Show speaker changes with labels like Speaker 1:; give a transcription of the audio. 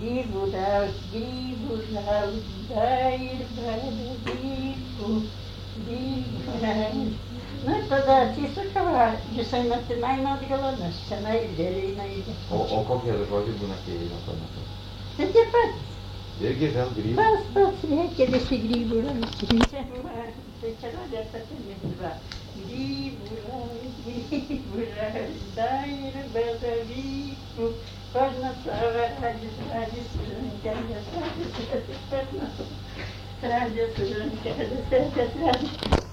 Speaker 1: grybų raus, dar ir grybų raus. Nu ir tada atsisuka, va, visai naktinai atgal, nes senai ir vėliai naidė.
Speaker 2: O kokie žodžiai būna, kai eina tuo metu?
Speaker 1: Tai tie patys.
Speaker 2: Irgi vėl grybų?
Speaker 1: Pats reikia visi grybų raus. Tai čia rodė apie va. Grybų raus, dar ir bradavykų. Kožnas radis, rankelės, radis, radis, radis, radis, radis, radis, radis.